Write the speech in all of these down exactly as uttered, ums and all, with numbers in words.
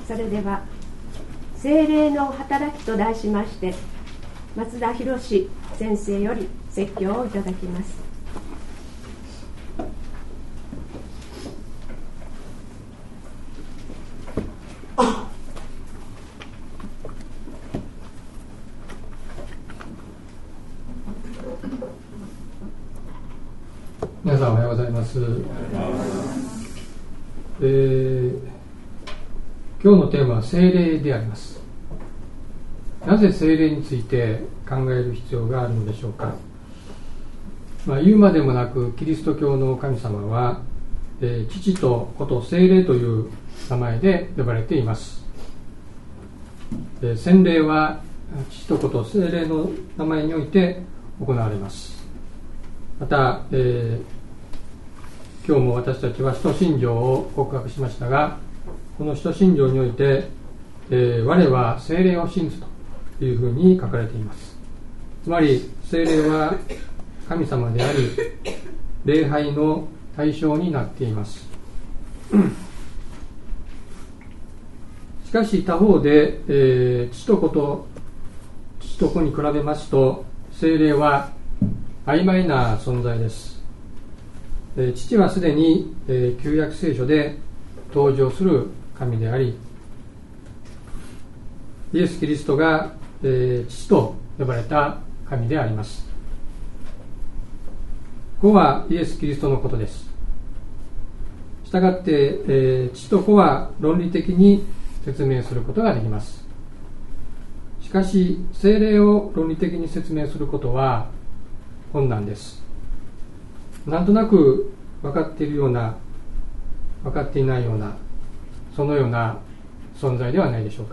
それでは聖霊の働きと題しまして松田博先生より説教をいただきます。 皆さんおはようございます。えー、今日のテーマは聖霊であります。なぜ聖霊について考える必要があるのでしょうか。まあ、言うまでもなくキリスト教の神様は、えー、父と子と聖霊という名前で呼ばれています。えー、洗礼は父と子と聖霊の名前において行われます。また、えー、今日も私たちは使徒信条を告白しましたが、この使徒信条において、えー、我は聖霊を信ずというふうに書かれています。つまり聖霊は神様であり、礼拝の対象になっています。しかし他方で、えー、父と子と父と子に比べますと、聖霊は曖昧な存在です。えー、父はすでに、えー、旧約聖書で登場する神であり、イエス・キリストが、えー、父と呼ばれた神であります。子はイエス・キリストのことです。したがって、えー、父と子は論理的に説明することができます。しかし聖霊を論理的に説明することは困難です。なんとなく分かっているような、分かっていないような、そのような存在ではないでしょうか。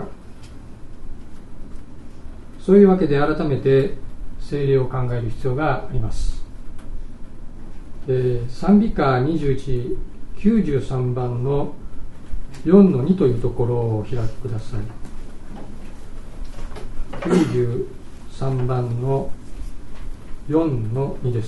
そういうわけで改めて聖霊を考える必要があります。えー、賛美歌にじゅういち、きゅうじゅうさんばんのよんのにというところをお開きください。きゅうじゅうさんばんのよんのにです。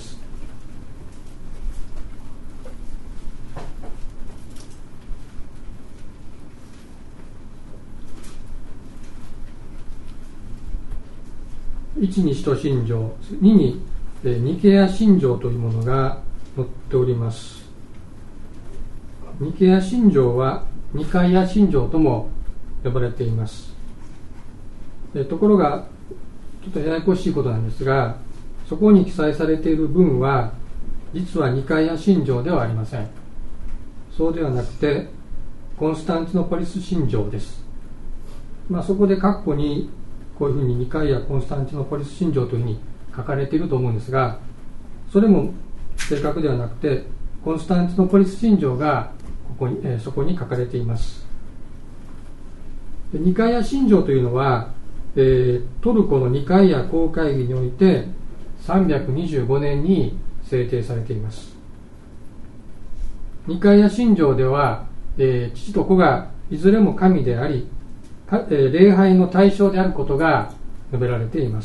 いちに使徒信条、ににニケア信条というものが載っております。ニケア信条はニカイア信条とも呼ばれています。ところがちょっとややこしいことなんですが、そこに記載されている文は実はニカイア信条ではありません。そうではなくてコンスタンティノポリス信条です。まあ、そこで括弧にこういうふうにニカイアコンスタンティノポリス信条というふうに書かれていると思うんですが、それも正確ではなくてコンスタンティノポリス信条がここに、えー、そこに書かれています。でニカイア信条というのは、えー、トルコのニカイア公会議においてさんびゃくにじゅうごねんに制定されています。ニカイア信条では、えー、父と子がいずれも神であり、えー、礼拝の対象であることが述べられています。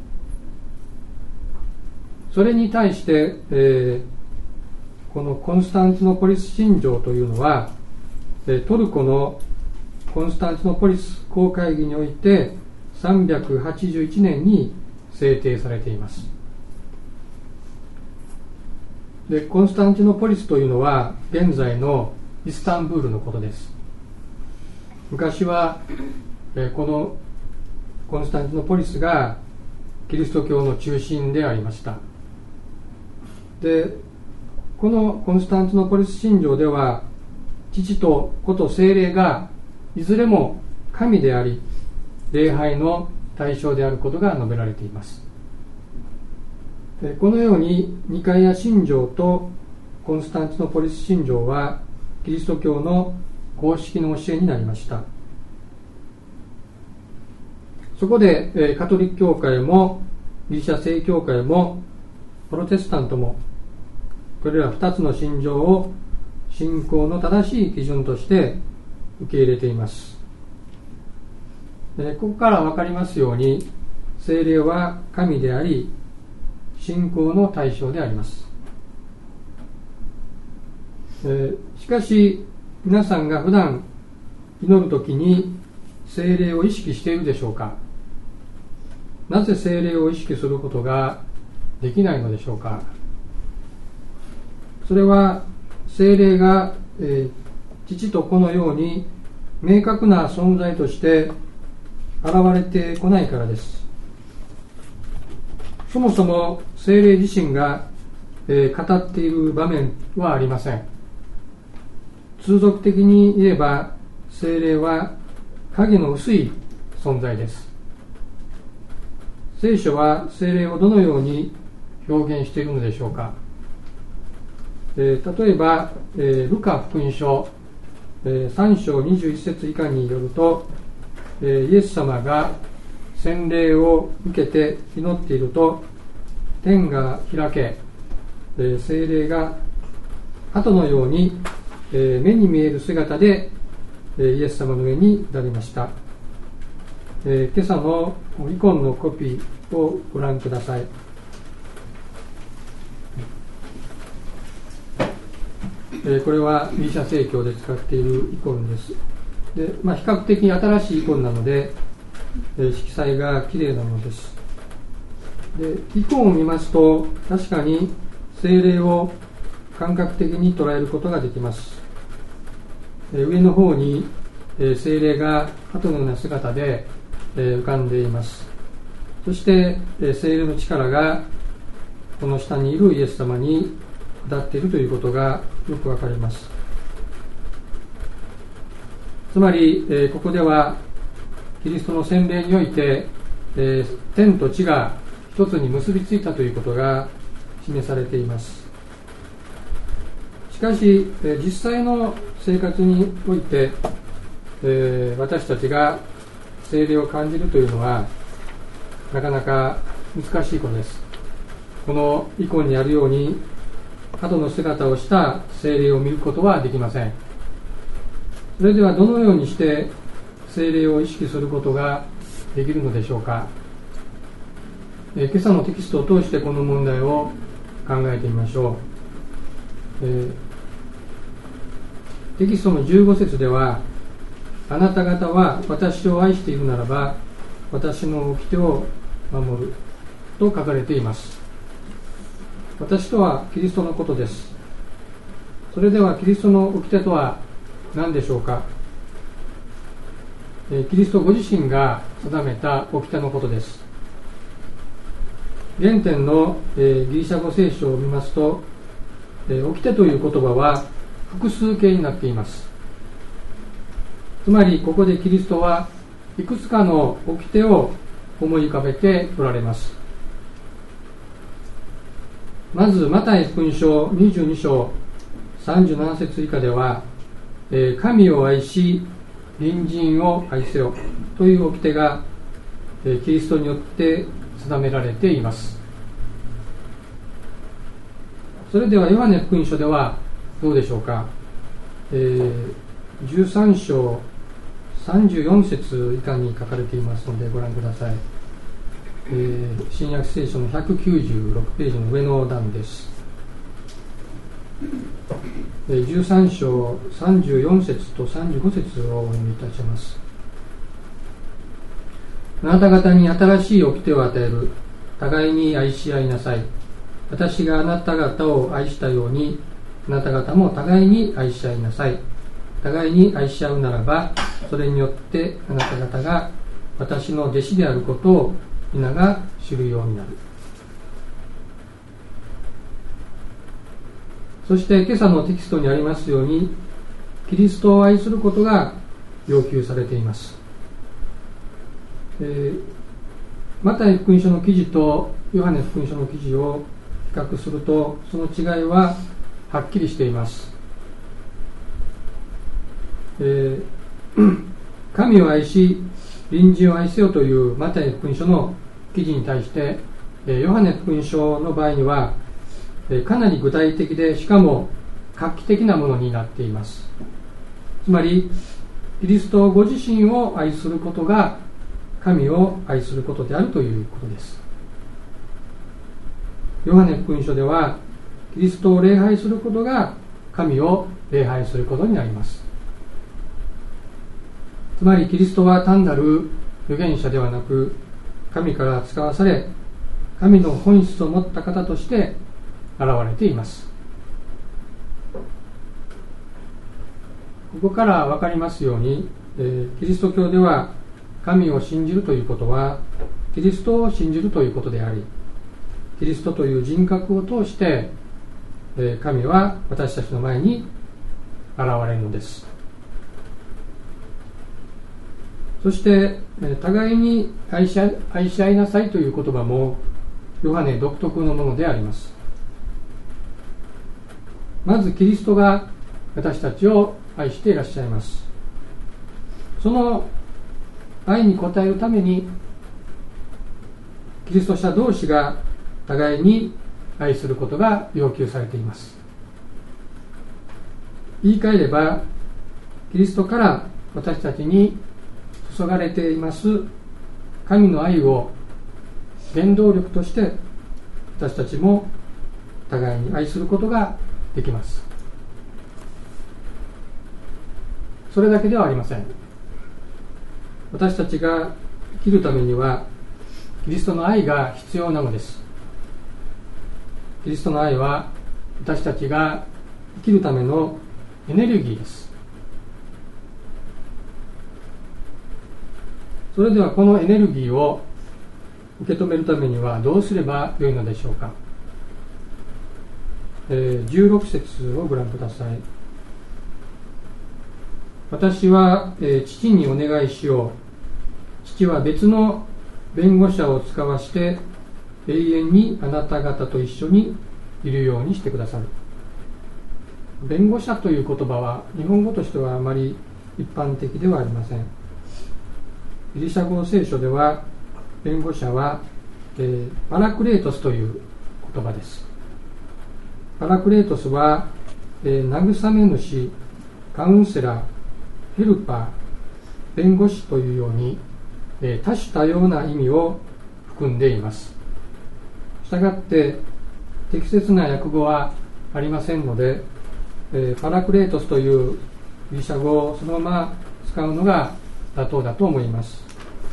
それに対して、えー、このコンスタンティノポリス信条というのは、えー、トルコのコンスタンティノポリス公会議においてさんびゃくはちじゅういちねんに制定されています。でコンスタンティノポリスというのは現在のイスタンブールのことです。昔は、えー、このコンスタンティノポリスがキリスト教の中心でありました。でこのコンスタンティノポリス信条では父と子と聖霊がいずれも神であり礼拝の対象であることが述べられています。でこのようにニカイア信条とコンスタンティノポリス信条はキリスト教の公式の教えになりました。そこでカトリック教会もギリシャ正教会もプロテスタントもこれらふたつの信条を信仰の正しい基準として受け入れています。でここから分かりますように聖霊は神であり信仰の対象であります。しかし皆さんが普段祈るときに聖霊を意識しているでしょうか。なぜ聖霊を意識することができないのでしょうか。それは聖霊が、えー、父と子のように明確な存在として現れてこないからです。そもそも聖霊自身が、えー、語っている場面はありません。通俗的に言えば聖霊は影の薄い存在です。聖書は聖霊をどのように表現しているのでしょうか。えー、例えば、えー、ルカ福音書、えー、さん章にじゅういち節以下によると、えー、イエス様が洗礼を受けて祈っていると天が開け、えー、聖霊が鳩のように、えー、目に見える姿で、えー、イエス様の上になりました。えー、今朝のイコンのコピーをご覧ください。えー、これはギリシャ正教で使っているイコンです。で、まあ、比較的新しいイコンなので、えー、色彩がきれいなものです。で、イコンを見ますと確かに聖霊を感覚的に捉えることができます。えー、上の方に、えー、聖霊が鳩のような姿で、えー、浮かんでいます。そして、えー、聖霊の力がこの下にいるイエス様に下っているということがよくわかります。つまり、えー、ここではキリストの洗礼において、えー、天と地が一つに結びついたということが示されています。しかし、えー、実際の生活において、えー、私たちが聖霊を感じるというのはなかなか難しいことです。このイコンにあるように鳩の姿をした聖霊を見ることはできません。それではどのようにして聖霊を意識することができるのでしょうか。えー、今朝のテキストを通してこの問題を考えてみましょう。えー、テキストのじゅうご節では、あなた方は私を愛しているならば私の掟を守ると書かれています。私とはキリストのことです。それではキリストの掟とは何でしょうか。えー、キリストご自身が定めた掟のことです。原点の、えー、ギリシャ語聖書を見ますと、えー、掟という言葉は複数形になっています。つまりここでキリストはいくつかの掟を思い浮かべておられます。まずマタイ福音書にじゅうに章さんじゅうなな節以下では、えー、神を愛し隣人を愛せよという掟が、えー、キリストによって定められています。それではヨハネ福音書ではどうでしょうか。えー、じゅうさん章さんじゅうよん節以下に書かれていますのでご覧ください。えー、新約聖書のひゃくきゅうじゅうろくページの上の段です。えー、じゅうさん章さんじゅうよん節とさんじゅうご節をお読みいたします。あなた方に新しい掟を与える。互いに愛し合いなさい。私があなた方を愛したようにあなた方も互いに愛し合いなさい。互いに愛し合うならばそれによってあなた方が私の弟子であることを皆が知るようになる。そして今朝のテキストにありますようにキリストを愛することが要求されています。えー、マタイ福音書の記事とヨハネ福音書の記事を比較するとその違いははっきりしています。えー、神を愛し隣人を愛せよというマタイ福音書の記事に対して、えー、ヨハネ福音書の場合には、えー、かなり具体的でしかも画期的なものになっています。つまりキリストご自身を愛することが神を愛することであるということです。ヨハネ福音書ではキリストを礼拝することが神を礼拝することになります。 つまりキリストは単なる預言者ではなく、神から使わされ、神の本質を持った方として現れています。ここから分かりますように、えー、キリスト教では神を信じるということはキリストを信じるということであり、キリストという人格を通して、えー、神は私たちの前に現れるのです。そして、えー、互いに愛し合、愛し合いなさいという言葉もヨハネ独特のものであります。まずキリストが私たちを愛していらっしゃいます。その愛に応えるためにキリスト者同士が互いに愛することが要求されています。言い換えれば、キリストから私たちに注がれています神の愛を原動力として私たちも互いに愛することができます。それだけではありません。私たちが生きるためにはキリストの愛が必要なのです。キリストの愛は私たちが生きるためのエネルギーです。それではこのエネルギーを受け止めるためにはどうすればよいのでしょうか。えー、じゅうろく節をご覧ください。私は、えー、父にお願いしよう。父は別の弁護者を使わして永遠にあなた方と一緒にいるようにしてくださる。弁護者という言葉は日本語としてはあまり一般的ではありません。ギリシャ語聖書では弁護者は、えー、パラクレートスという言葉です。パラクレートスは、えー、慰め主、カウンセラー、ヘルパー、弁護士というように、えー、多種多様な意味を含んでいます。したがって適切な訳語はありませんので、えー、パラクレートスというギリシャ語をそのまま使うのが妥当だと思います。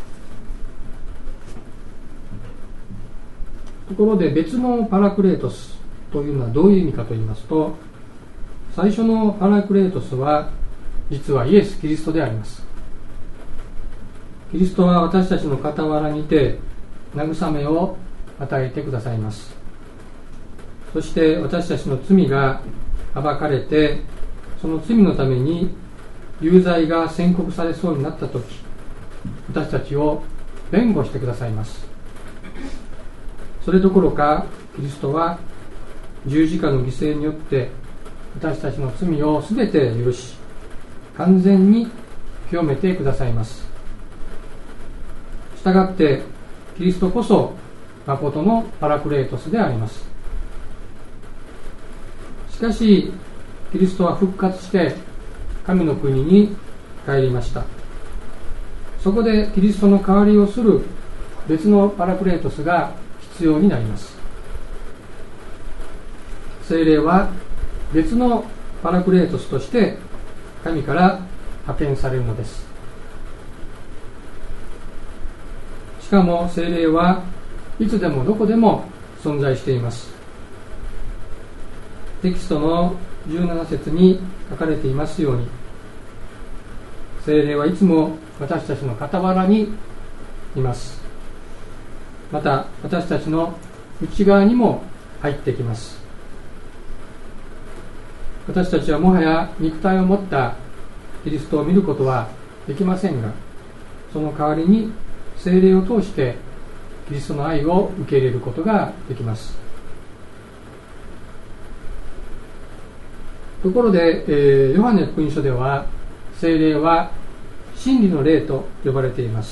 ところで別のパラクレートスというのはどういう意味かと言いますと、最初のパラクレートスは実はイエス・キリストであります。キリストは私たちの傍らにいて慰めを与えてくださいます。そして私たちの罪が暴かれて、その罪のために有罪が宣告されそうになったとき、私たちを弁護してくださいます。それどころかキリストは十字架の犠牲によって私たちの罪をすべて許し、完全に清めてくださいます。したがってキリストこそ誠のパラクレートスであります。しかしキリストは復活して神の国に帰りました。そこでキリストの代わりをする別のパラクレートスが必要になります。聖霊は別のパラクレートスとして神から派遣されるのです。しかも聖霊はいつでもどこでも存在しています。テキストのじゅうなな節に書かれていますように、聖霊はいつも私たちの傍らにいます。また私たちの内側にも入ってきます。私たちはもはや肉体を持ったキリストを見ることはできませんが、その代わりに聖霊を通してキリストの愛を受け入れることができます。ところで、えー、ヨハネ福音書では聖霊は真理の霊と呼ばれています。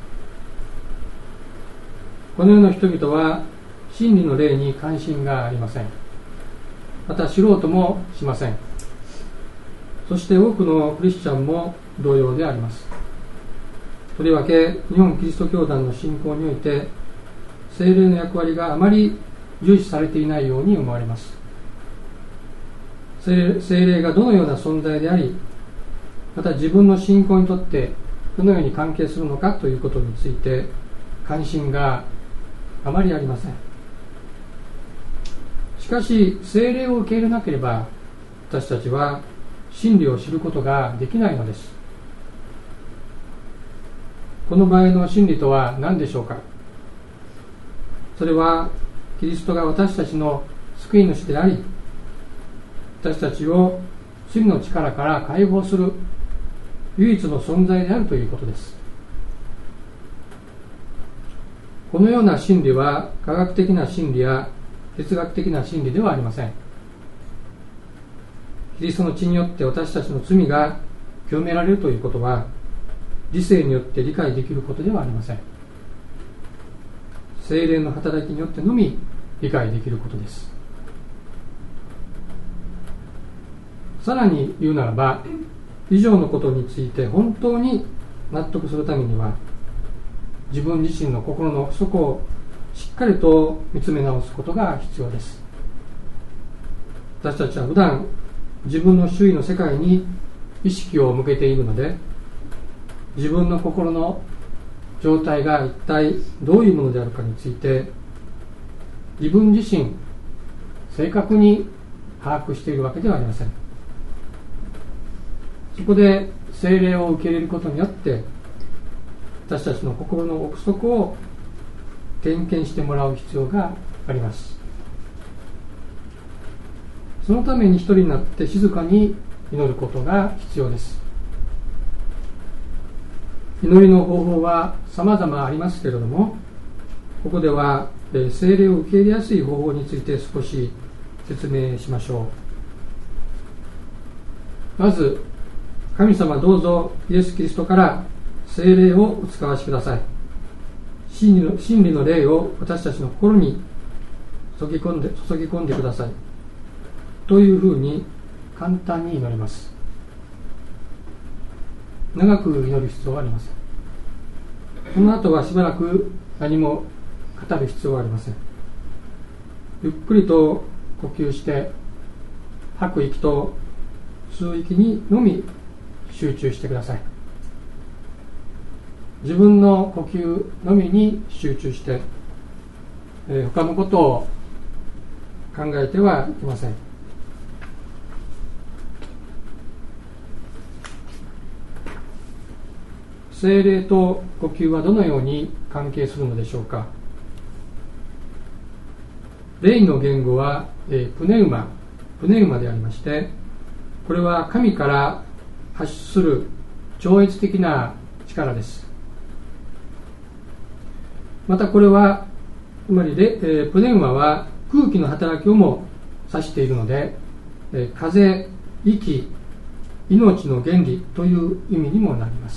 この世の人々は真理の霊に関心がありません。また知ろうともしません。そして多くのクリスチャンも同様であります。とりわけ日本キリスト教団の信仰において聖霊の役割があまり重視されていないように思われます。聖霊がどのような存在であり、 また自分の信仰にとってどのように関係するのかということについて関心があまりありません。しかし聖霊を受け入れなければ私たちは真理を知ることができないのです。この場合の真理とは何でしょうか。それはキリストが私たちの救い主であり、私たちを罪の力から解放する唯一の存在であるということです。このような真理は科学的な真理や哲学的な真理ではありません。キリストの血によって私たちの罪が清められるということは理性によって理解できることではありません。聖霊の働きによってのみ理解できることです。さらに言うならば、以上のことについて本当に納得するためには、自分自身の心の奥底をしっかりと見つめ直すことが必要です。私たちは普段自分の周囲の世界に意識を向けているので、自分の心の状態が一体どういうものであるかについて自分自身正確に把握しているわけではありません。そこで聖霊を受け入れることによって私たちの心の奥底を点検してもらう必要があります。そのために一人になって静かに祈ることが必要です。祈りの方法は様々ありますけれども、ここでは聖霊を受け入れやすい方法について少し説明しましょう。まず、神様どうぞイエス・キリストから聖霊をお使わしください。真理の、真理の霊を私たちの心に注ぎ込んで、注ぎ込んでください。というふうに簡単に祈ります。長く祈る必要はありません。この後はしばらく何も語る必要はありません。ゆっくりと呼吸して吐く息と吸う息にのみ集中してください。自分の呼吸のみに集中して、えー、他のことを考えてはいけません。聖霊と呼吸はどのように関係するのでしょうか。霊の言語は、えー、プネウマ、プネウマでありまして、これは神から発出する超越的な力です。またこれは、つまり、えー、プネウマは空気の働きをも指しているので、えー、風、息、命の原理という意味にもなります。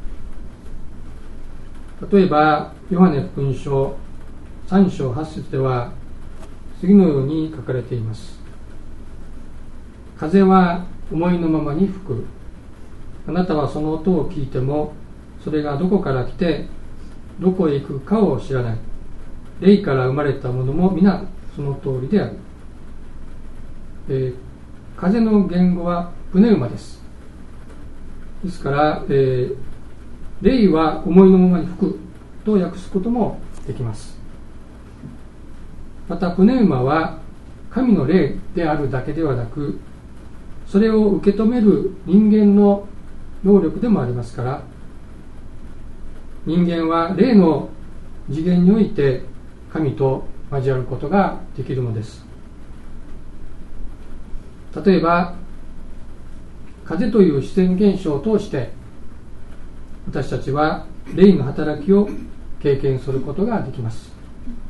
例えば、ヨハネ福音書さん章はち節では次のように書かれています。風は思いのままに吹く。あなたはその音を聞いても、それがどこから来てどこへ行くかを知らない。霊から生まれたものも皆その通りである。えー、風の言語はプネウマです。ですから、えー、霊は思いのままに吹くと訳すこともできます。またプネウマは神の霊であるだけではなく、それを受け止める人間の能力でもありますから、人間は霊の次元において神と交わることができるのです。例えば、風という自然現象を通して私たちは霊の働きを経験することができます。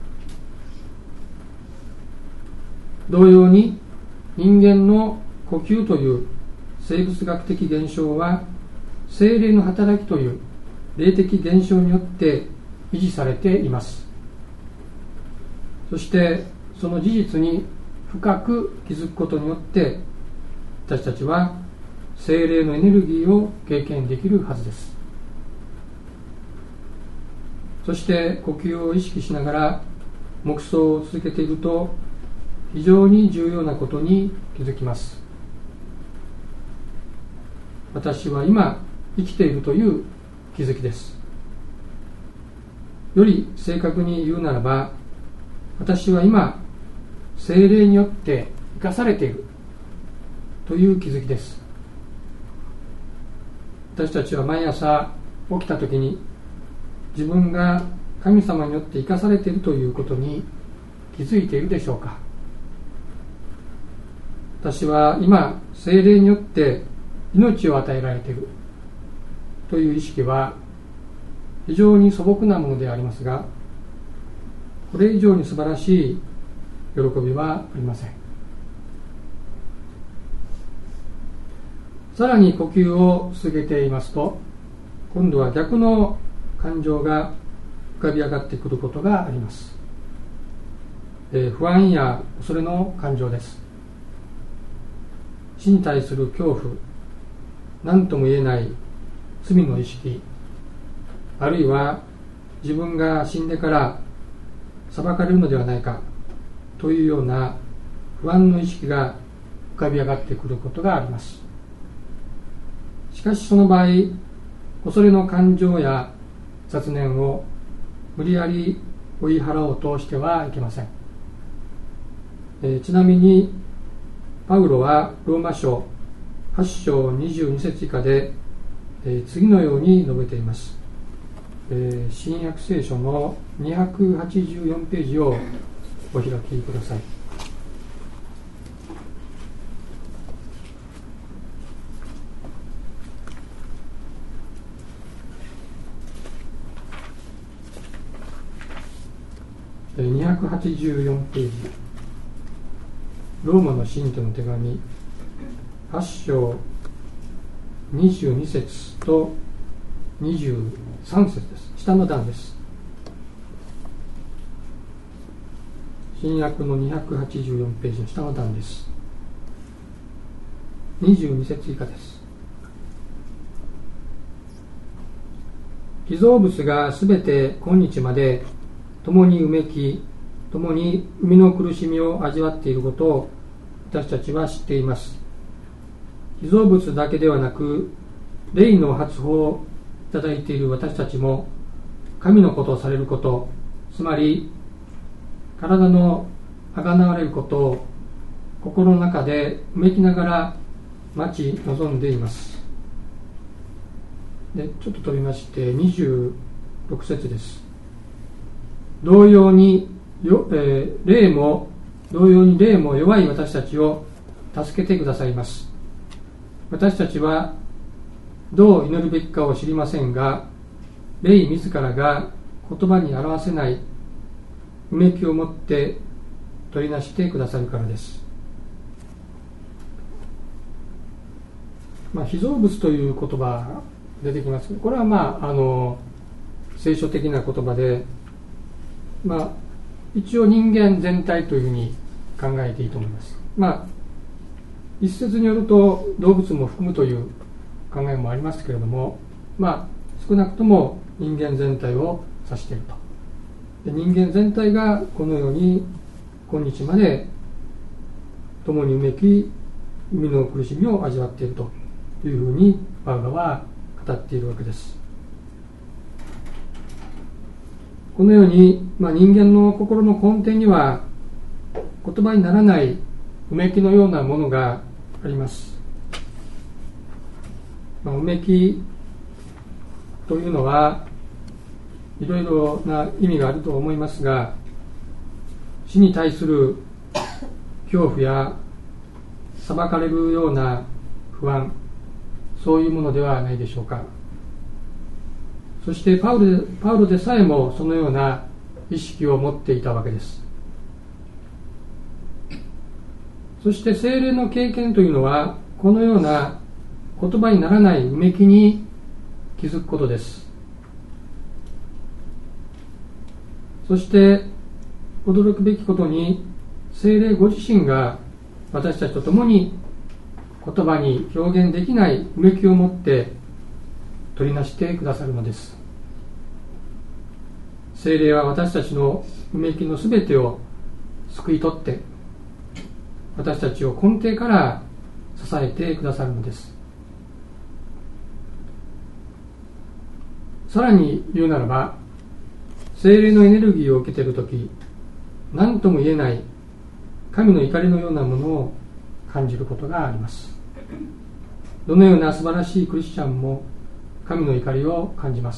同様に人間の呼吸という生物学的現象は聖霊の働きという霊的現象によって維持されています。そしてその事実に深く気づくことによって私たちは聖霊のエネルギーを経験できるはずです。そして呼吸を意識しながら黙想を続けていると非常に重要なことに気づきます。 私は今生きているという気づきです。より正確に言うならば、私は今聖霊によって生かされているという気づきです。私たちは毎朝起きたときに、自分が神様によって生かされているということに気づいているでしょうか。私は今聖霊によって命を与えられているという意識は非常に素朴なものでありますが、これ以上に素晴らしい喜びはありません。さらに呼吸を続けていますと、今度は逆の感情が浮かび上がってくることがあります。えー、不安や恐れの感情です。死に対する恐怖、何とも言えない罪の意識、あるいは自分が死んでから裁かれるのではないかというような不安の意識が浮かび上がってくることがあります。しかしその場合、恐れの感情や雑念を無理やり追い払おうとしてはいけません。えー、ちなみにパウロはローマ書はち章にじゅうに節以下で、えー、次のように述べています。えー、新約聖書のにひゃくはちじゅうよんページをお開きください。にひゃくはちじゅうよんページ、ローマの信徒の手紙はち章にじゅうに節とにじゅうさん節です。下の段です。新約のにひゃくはちじゅうよんページの下の段です。にじゅうに節以下です。被造物がすべて今日まで共にうめき、共に生みの苦しみを味わっていることを私たちは知っています。被造物だけではなく、霊の発報をいただいている私たちも、神のことをされること、つまり体のあがなわれることを心の中でうめきながら待ち望んでいます。でちょっと飛びましてにじゅうろく節です。同様に、よえー、霊も同様に霊も弱い私たちを助けてくださいます。私たちはどう祈るべきかを知りませんが、霊自らが言葉に表せないうめきを持って取りなしてくださるからです。まあ、被造物という言葉が出てきます。これはまああの聖書的な言葉で、まあ、一応人間全体というふうに考えていいと思います。まあ、一説によると動物も含むという考えもありますけれども、まあ、少なくとも人間全体を指していると。で、人間全体がこのように今日まで共にうめき、生みの苦しみを味わっているというふうにパウロは語っているわけです。このように、まあ、人間の心の根底には言葉にならないうめきのようなものがあります。まあ、うめきというのはいろいろな意味があると思いますが、死に対する恐怖や裁かれるような不安、そういうものではないでしょうか。そしてパウロで、パウロでさえもそのような意識を持っていたわけです。そして聖霊の経験というのはこのような言葉にならないうめきに気づくことです。そして驚くべきことに、聖霊ご自身が私たちと共に言葉に表現できないうめきを持って取りなしてくださるのです。聖霊は私たちのうめきのすべてを救い取って、私たちを根底から支えてくださるのです。 さらに言うならば、聖霊のエネルギーを受けているとき、何とも言えない神の怒りのようなものを感じることがあります。どのような素晴らしいクリスチャンも神の怒りを感じます。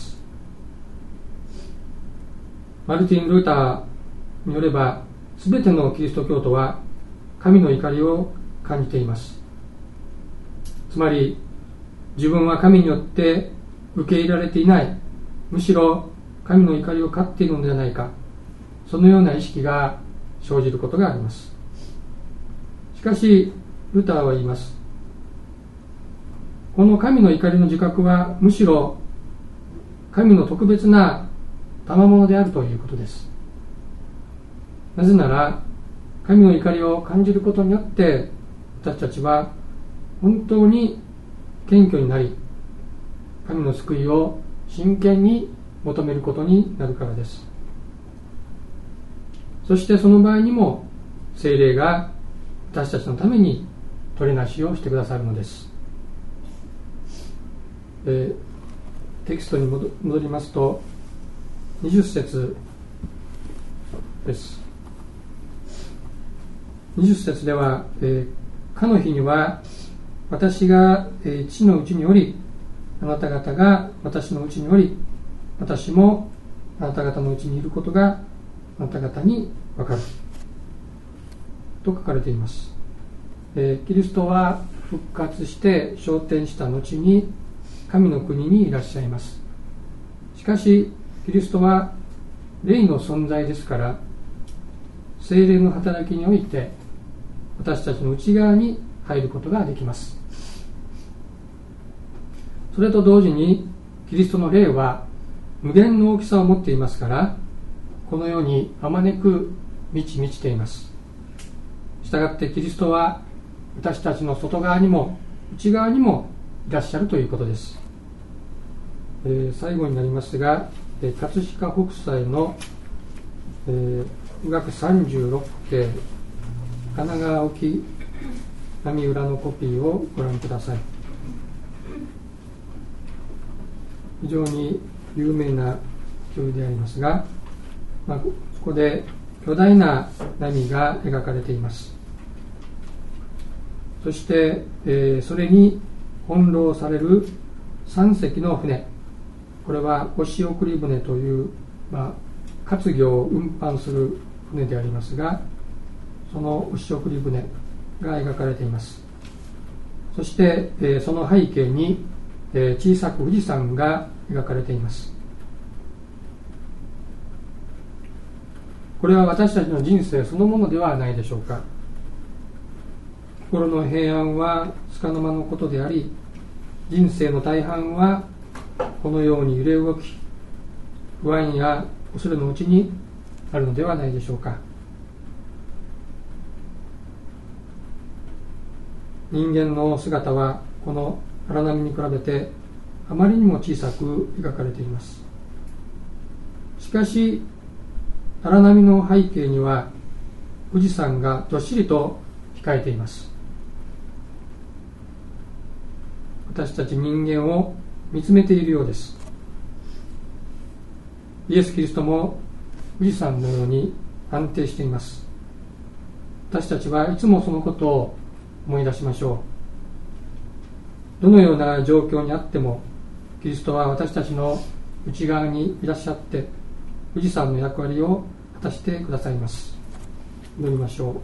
マルティン・ルーターによれば、すべてのキリスト教徒は神の怒りを感じています。つまり、自分は神によって受け入れられていない、むしろ神の怒りを買っているのではないか、そのような意識が生じることがあります。しかし、ルターは言います。この神の怒りの自覚は、むしろ神の特別な賜物であるということです。なぜなら、神の怒りを感じることによって、私たちは本当に謙虚になり、神の救いを真剣に求めることになるからです。そしてその場合にも、聖霊が私たちのために取りなしをしてくださるのです。えー、テキストに戻りますと、にじゅっ節です。にじゅっ節では、えー、かの日には私が、えー、父のうちにおり、あなた方が私のうちにおり、私もあなた方のうちにいることがあなた方に分かると書かれています。えー、キリストは復活して昇天した後に神の国にいらっしゃいます。しかしキリストは霊の存在ですから、聖霊の働きにおいて私たちの内側に入ることができます。それと同時にキリストの霊は無限の大きさを持っていますから、このようにあまねく満ち満ちています。したがってキリストは私たちの外側にも内側にもいらっしゃるということです。えー、最後になりますが、えー、葛飾北斎の、えー、富岳さんじゅうろっけい神奈川沖波裏のコピーをご覧ください。非常に有名な教でありますが、まあ、ここで巨大な波が描かれています。そして、えー、それに翻弄されるさん隻の船、これは押し送り船という、まあ、活魚を運搬する船でありますが、その押し送り船が描かれています。そして、えー、その背景に、えー、小さく富士山が描かれています。これは私たちの人生そのものではないでしょうか。心の平安は束の間のことであり、人生の大半はこのように揺れ動き、不安や恐れのうちにあるのではないでしょうか。人間の姿はこの荒波に比べてあまりにも小さく描かれています。しかし荒波の背景には富士山がどっしりと控えています。私たち人間を見つめているようです。イエス・キリストも富士山のように安定しています。私たちはいつもそのことを思い出しましょう。どのような状況にあっても、キリストは私たちの内側にいらっしゃって、富士山の役割を果たしてくださいます。祈りましょう。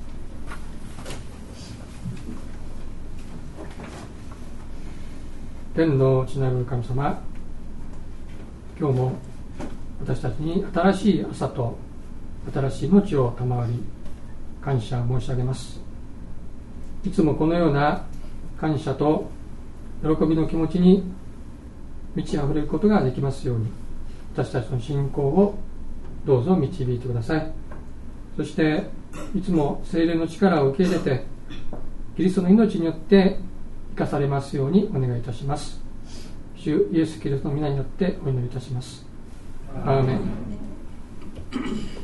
天の父なる神様、今日も私たちに新しい朝と新しい命を賜り、感謝申し上げます。いつもこのような感謝と喜びの気持ちに満ち溢れることができますように、私たちの信仰をどうぞ導いてください。そしていつも聖霊の力を受け入れて、キリストの命によって生かされますようにお願いいたします。主イエス・キリストの皆によってお祈りいたします。アーメン。